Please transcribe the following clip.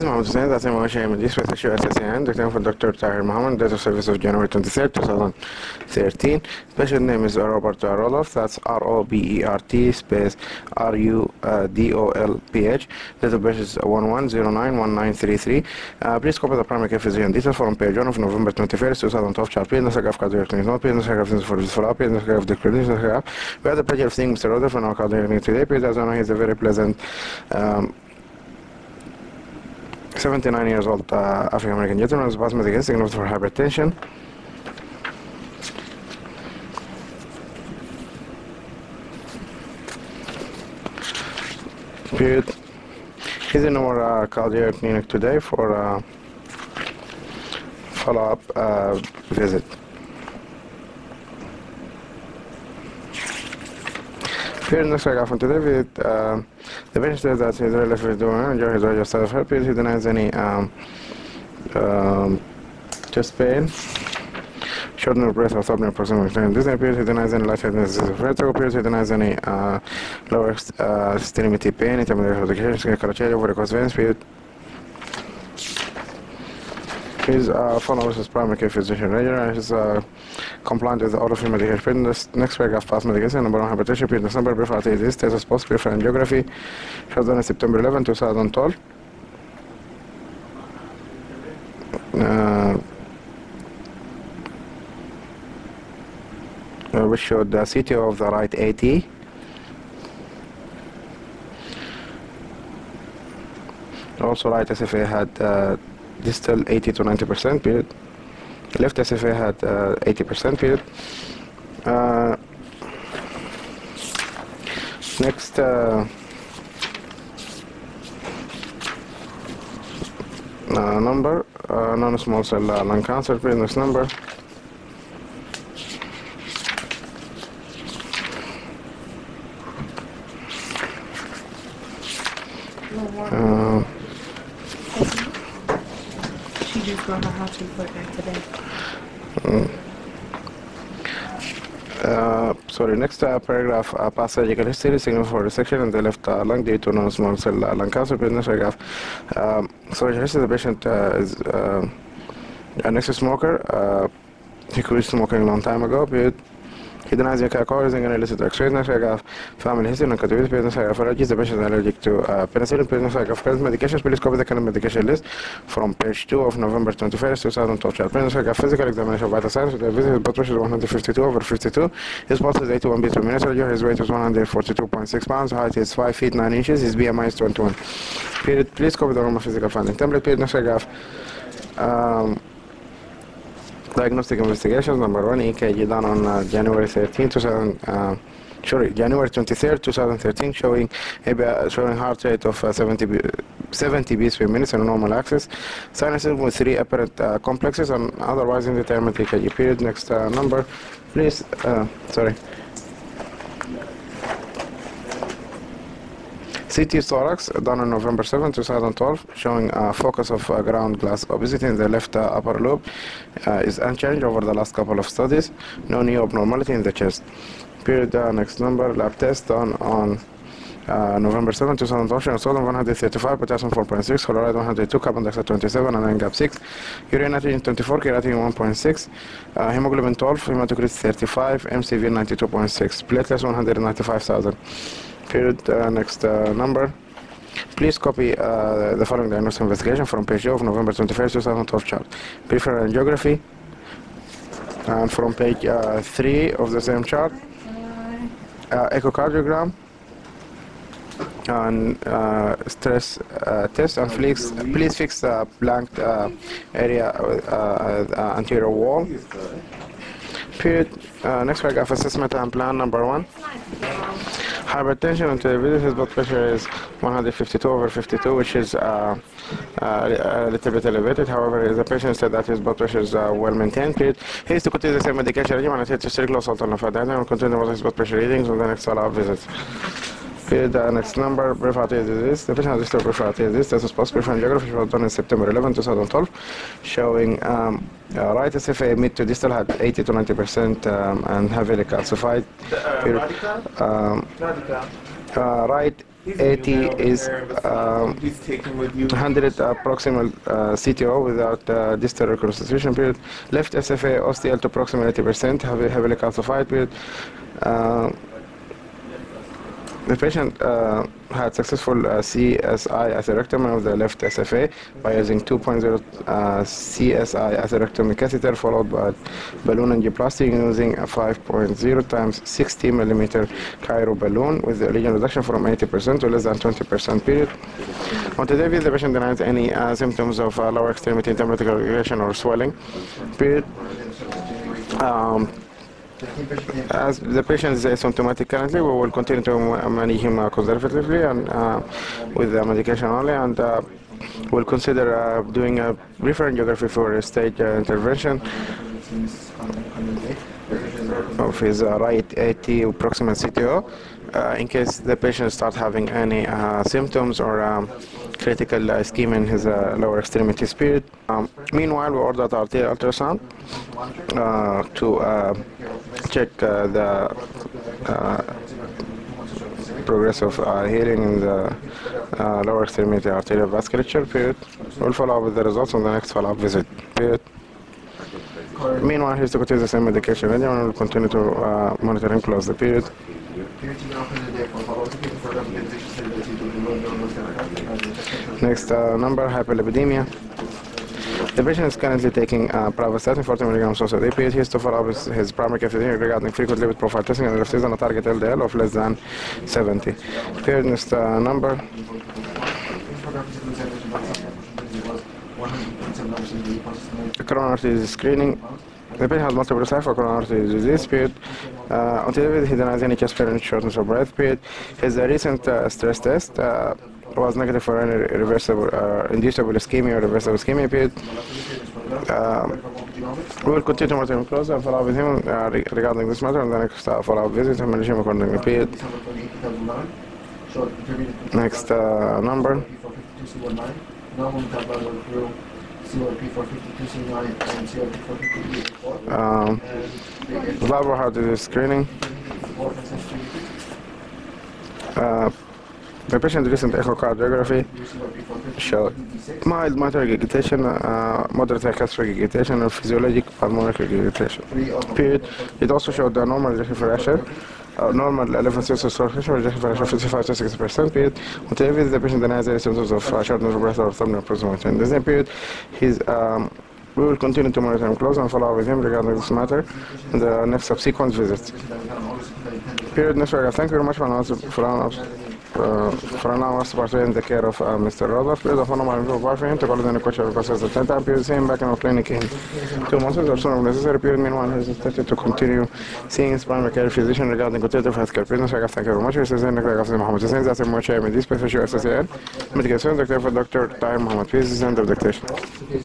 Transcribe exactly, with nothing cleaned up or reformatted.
محمد حسين ذات ماشي من ديس with issue S S N the name of Doctor Tahir Mohammed, date of service of January twenty-third, twenty thirteen. Patient name is Robert Roloff, that's R O B E R T space R U D O L P H. Date of birth is one one zero nine one nine three three. Uh, please copy the primary care physician details from page one of November twenty-first, twenty twelve chart. Please note cardiac clinic, not please note for this follow-up, please note the credentials. We had the pleasure of seeing Mister Roloff in our cardiac clinic today. Please as know he's a very pleasant um, seventy-nine years old uh, African American gentleman with asthmatic diagnosed for hypertension. Period. He's in our uh, cardiac clinic today for a follow-up uh, visit. Here in this paragraph today, with, uh, the patient says that he's relatively doing enjoy his regular side of help. He denies any um, um, chest pain, shortness of breath, or throbbing proximal pain. This appears he denies any lightheadedness of vertigo. Appears he denies any uh, lower uh, extremity pain, intermittent medication, criteria, varicose veins. Period. He's uh, follows his primary care physician regular and he's uh, compliant with all of his medication. This next paragraph past medication, number one hypertension, period, this number, brief arthritis, status post, brief angiography, was done on September eleventh, twenty twelve. Uh, uh, which showed the C T O of the right A T. Also, right S F A had uh, distal eighty to ninety percent period. Left S F A had uh, eighty percent period. Uh, next, uh, uh, number, uh, non-small cell uh, lung cancer period. Next number. Uh, Uh, sorry, next uh, paragraph, uh, past surgical history, signal for resection in the left uh, lung due to non-small cell uh, lung cancer. Next paragraph, um, surgical history, the patient uh, is uh, an ex-smoker. Uh, he quit smoking a long time ago. Period. He denies alcohol using an illicit X-rays. Next paragraph, family history and contributed business allergies. The patient is allergic to uh, penicillin. Business of current medications. Please copy the current medication list from page two of November twenty-first, twenty twelve. Chart. Business of physical examination of vital signs. The visit, his blood pressure is one hundred fifty-two over fifty-two. His pulse is eighty-one beats per minute. His weight is one hundred forty-two point six pounds. Height is five feet nine inches. His B M I is twenty-one. Period. Please copy the normal physical finding template. Period. Next paragraph. Um, Diagnostic investigations. Number one, E K G done on uh, January thirteenth, two thousand, uh, sorry, January twenty-third, twenty thirteen, showing a showing heart rate of uh, seventy, seventy beats per minute on normal axis. Sinuses with three apparent uh, complexes and otherwise indeterminate E K G. Period. Next uh, number, please. Uh, sorry. C T thorax done on November seventh, twenty twelve, showing a focus of uh, ground glass obesity in the left uh, upper lobe uh, is unchanged over the last couple of studies. No new abnormality in the chest. Period. Uh, next number, lab test done on uh, November seventh, twenty twelve, showing sodium one hundred thirty-five, potassium four point six, chloride one hundred two, carbon dioxide twenty-seven, and N G A P six, urine nitrogen twenty-four, creatinine one point six, uh, hemoglobin twelve, hematocrit thirty-five, M C V ninety-two point six, platelets one hundred ninety-five thousand. Period. Uh, next uh, number. Please copy uh, the following diagnostic investigation from page two of November twenty-first, twenty twelve chart. Peripheral angiography. And from page uh, three of the same chart, uh, echocardiogram and uh, stress uh, test. And please, please fix the blanked uh, area uh, uh, anterior wall. Period. Uh, next paragraph, assessment and plan number one. Hypertension and diabetes, his blood pressure is one hundred fifty-two over fifty-two, which is uh, uh, a little bit elevated. However, the patient said that his blood pressure is uh, well maintained. Period. He is to continue the same medication regimen and take historical salt and lymphedema and continue with his blood pressure readings on the next follow-up visits. Period. Uh, next number, brief arterial disease. The patient has history of brief arterial disease. This is post-brief angiography, which was done in September eleventh, twenty twelve, showing um, uh, right S F A mid to distal had eighty to ninety percent um, and heavily calcified. Uh, radical? Um, Radical. uh, right eighty is um, one hundred uh, proximal uh, C T O without uh, distal reconstitution period. Left S F A, O S T L to proximal eighty percent, heavily, heavily calcified period. Uh, The patient uh, had successful uh, C S I atherectomy of the left S F A by using two point zero uh, C S I atherectomy catheter followed by balloon angioplasty using a five point zero times sixty millimeter Cairo balloon with the lesion reduction from eighty percent to less than twenty percent period. On today's video, the patient denies any uh, symptoms of uh, lower extremity temperature regulation or swelling period. Um, As the patient is asymptomatic currently, we will continue to manage him uh, conservatively and uh, with the medication only, and uh, we'll consider uh, doing a brief angiography for a stage uh, intervention of his uh, right A T proximal C T O uh, in case the patient starts having any uh, symptoms or um, critical uh, ischemia in his uh, lower extremity spirit. Um, meanwhile, we ordered arterial ultrasound uh, to uh, check uh, the uh, progress of uh, healing in the uh, lower extremity arterial vasculature period. We'll follow up with the results on the next follow-up visit period. Meanwhile, he's to continue the same medication regimen and we'll continue to uh, monitor him close the period. Next uh, number, hyperlipidemia. The patient is currently taking uh, pravastatin forty milligrams dose a day. He has to follow up his, his primary care physician regarding frequent lipid profile testing and if on a target L D L of less than seventy. Period. Next uh, number. Coronary artery disease screening. The patient has multiple sites for coronary artery disease. Period. Uh, until he denies any chest pain and shortness of breath. Period. His uh, recent uh, stress test uh, was negative for any reversible, uh, inducible ischemia or reversible ischemia. Period. Um, we will continue to monitor him closer and follow up with him uh, regarding this matter and the next uh, follow-up visit and manage him accordingly. Period. Next uh, number. Um, valvular heart disease screening. Uh, the patient's recent echocardiography showed mild mitral regurgitation, uh, moderate high-cast regurgitation, and physiologic pulmonary regurgitation. Period. It also showed the normal ejection fraction. Uh, normal eleven Celsius pressure, ejection fraction fifty-five to sixty percent. Period. Until the patient denies any symptoms of uh, shortness of breath or abdominal approximation. In the same period, he's um, we will continue to monitor him close and follow up with him regarding this matter in the next subsequent visits. Period. Next paragraph. Thank you very much for announcing for announcing. Uh, for now, us participating in the care of uh, Mister Rodolph. Please phone number and for him to call any question or process at the time. Period. See him back in our clinic in two months or sooner if necessary. Period. Meanwhile, he is expected to continue seeing his primary care physician regarding continued healthcare. Business. Thank you very much. This is Doctor Mohammed Hussein. That's a much medical special S S A N. Medication. Doctor for Doctor Time Mohammed. Please end of dictation.